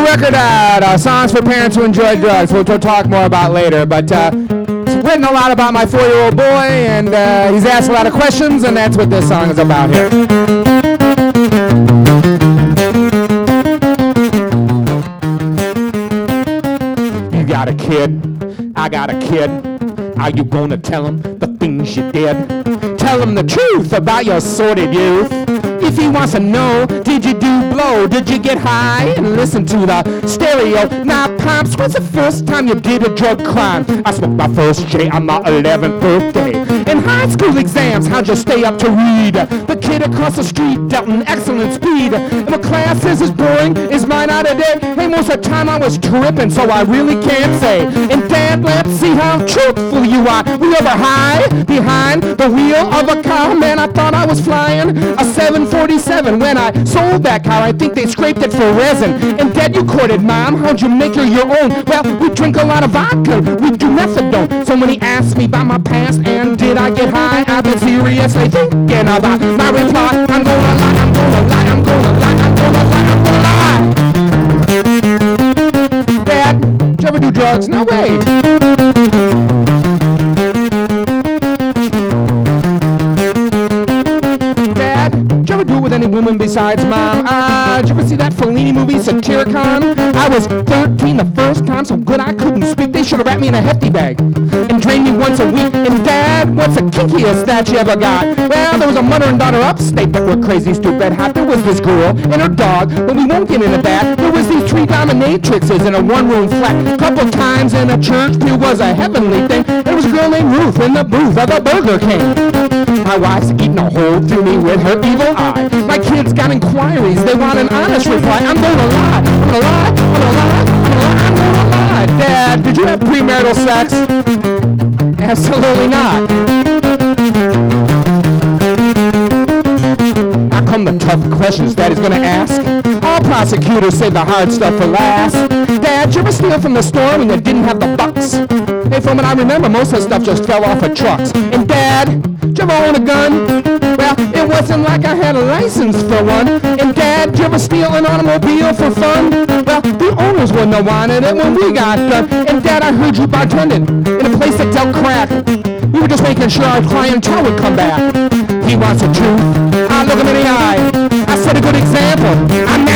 record out, Songs for Parents Who Enjoy Drugs, which we'll talk more about later. But it's written a lot about my 4-year-old boy, and he's asked a lot of questions, and that's what this song is about here. You got a kid, I got a kid. Are you gonna tell him the things you did? Tell him the truth about your sordid youth. If he wants to know, did you do blow? Did you get high and listen to the stereo? Now, Pops, when's the first time you did a drug crime? I smoked my first J on my 11th birthday. In high school exams, how'd you stay up to read? The kid across the street dealt in excellent speed. And the class says it's boring, is mine out of day? Hey, most of the time I was tripping, so I really can't say. And Dad, let's see how truthful you are. We over high, behind the wheel of a car. Man, I thought I was flying a 747. When I sold that car, I think they scraped it for resin. And Dad, you courted Mom, how'd you make her your own? Well, we drink a lot of vodka, we do methadone. So when he asked me about my past and did I get high, I've been seriously thinking about my reply. I'm gonna lie, I'm gonna lie, I'm gonna lie, I'm gonna lie, I'm gonna lie. Dad, did you ever do drugs? No way. With any woman besides Mom. Did you ever see that Fellini movie, Satyricon? I was 13 the first time, so good I couldn't speak. They should have wrapped me in a hefty bag and drained me once a week. And Dad, what's the kinkiest that you ever got? Well, there was a mother and daughter upstate that were crazy, stupid, hot. There was this girl and her dog, but we won't get into that. There was these 3 dominatrixes in a 1-room flat. Couple times in a church pew was a heavenly thing. There was a girl named Ruth in the booth of the Burger King. My wife's eating a hole through me with her evil eye. My kids got inquiries, they want an honest reply. I'm gonna lie, I'm gonna lie, I'm gonna lie, I'm gonna lie, I'm gonna lie. Dad, did you have premarital sex? Absolutely not. How come the tough questions Daddy's gonna ask? All prosecutors save the hard stuff for last. Dad, did you ever steal from the store when you didn't have the bucks? Hey, from what I remember, most of the stuff just fell off of trucks. And Dad, did you ever own a gun? Well, it wasn't like I had a license for one. And Dad, did you ever steal an automobile for fun? Well, the owners wouldn't have wanted it when we got done. And Dad, I heard you bartending in a place that dealt crack. We were just making sure our clientele would come back. He wants the truth. I look him in the eye. I set a good example. I'm